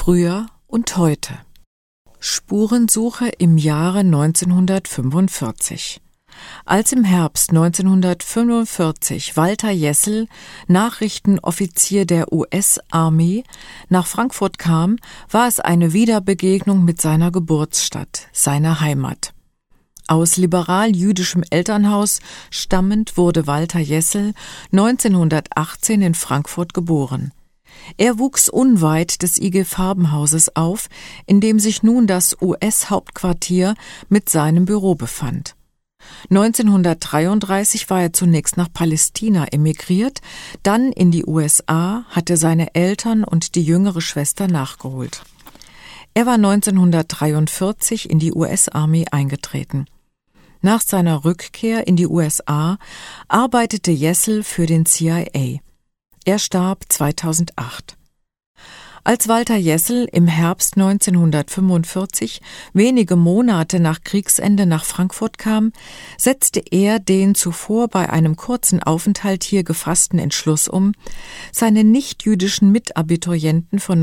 Früher und heute. Spurensuche im Jahre 1945. Als im Herbst 1945 Walter Jessel, Nachrichtenoffizier der US-Armee, nach Frankfurt kam, war es eine Wiederbegegnung mit seiner Geburtsstadt, seiner Heimat. Aus liberal-jüdischem Elternhaus stammend wurde Walter Jessel 1918 in Frankfurt geboren. Er wuchs unweit des IG Farbenhauses auf, in dem sich nun das US-Hauptquartier mit seinem Büro befand. 1933 war er zunächst nach Palästina emigriert, dann in die USA, hatte seine Eltern und die jüngere Schwester nachgeholt. Er war 1943 in die US-Armee eingetreten. Nach seiner Rückkehr in die USA arbeitete Jessel für den CIA. Er starb 2008. Als Walter Jessel im Herbst 1945, wenige Monate nach Kriegsende, nach Frankfurt kam, setzte er den zuvor bei einem kurzen Aufenthalt hier gefassten Entschluss um, seine nichtjüdischen Mitabiturienten von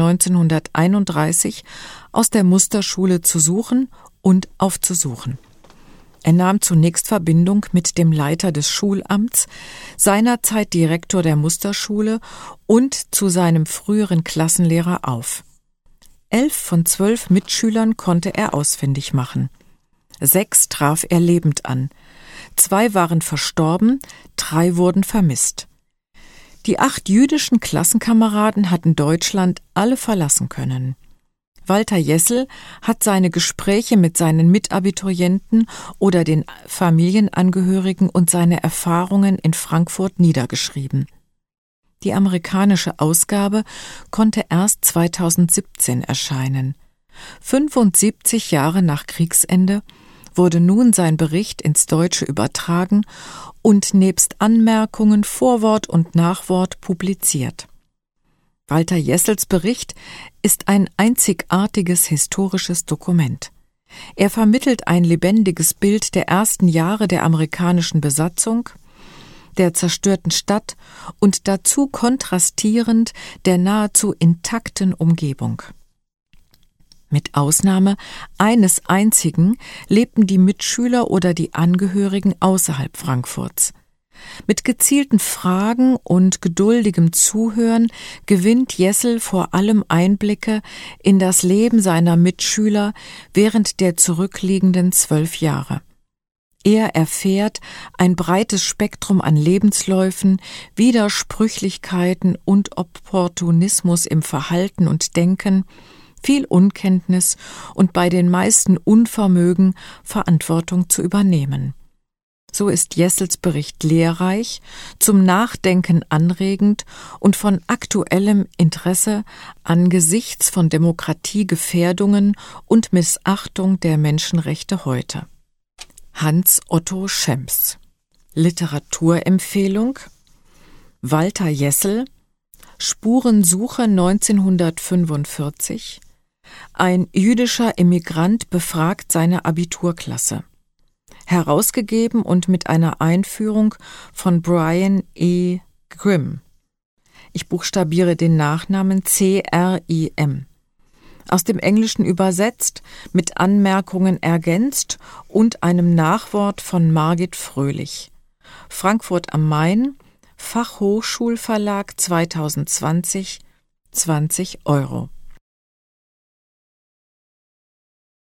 1931 aus der Musterschule zu suchen und aufzusuchen. Er nahm zunächst Verbindung mit dem Leiter des Schulamts, seinerzeit Direktor der Musterschule, und zu seinem früheren Klassenlehrer auf. 11 von 12 Mitschülern konnte er ausfindig machen. 6 traf er lebend an. 2 waren verstorben, 3 wurden vermisst. Die 8 jüdischen Klassenkameraden hatten Deutschland alle verlassen können. Walter Jessel hat seine Gespräche mit seinen Mitabiturienten oder den Familienangehörigen und seine Erfahrungen in Frankfurt niedergeschrieben. Die amerikanische Ausgabe konnte erst 2017 erscheinen. 75 Jahre nach Kriegsende wurde nun sein Bericht ins Deutsche übertragen und nebst Anmerkungen, Vorwort und Nachwort publiziert. Walter Jessels Bericht ist ein einzigartiges historisches Dokument. Er vermittelt ein lebendiges Bild der ersten Jahre der amerikanischen Besatzung, der zerstörten Stadt und dazu kontrastierend der nahezu intakten Umgebung. Mit Ausnahme eines einzigen lebten die Mitschüler oder die Angehörigen außerhalb Frankfurts. Mit gezielten Fragen und geduldigem Zuhören gewinnt Jessel vor allem Einblicke in das Leben seiner Mitschüler während der zurückliegenden 12 Jahre. Er erfährt ein breites Spektrum an Lebensläufen, Widersprüchlichkeiten und Opportunismus im Verhalten und Denken, viel Unkenntnis und bei den meisten Unvermögen, Verantwortung zu übernehmen. So ist Jessels Bericht lehrreich, zum Nachdenken anregend und von aktuellem Interesse angesichts von Demokratiegefährdungen und Missachtung der Menschenrechte heute. Hans Otto Schems. Literaturempfehlung: Walter Jessel, Spurensuche 1945. Ein jüdischer Emigrant befragt seine Abiturklasse. Herausgegeben und mit einer Einführung von Brian E. Grimm. Ich buchstabiere den Nachnamen C-R-I-M. Aus dem Englischen übersetzt, mit Anmerkungen ergänzt und einem Nachwort von Margit Fröhlich. Frankfurt am Main, Fachhochschulverlag 2020, 20 €.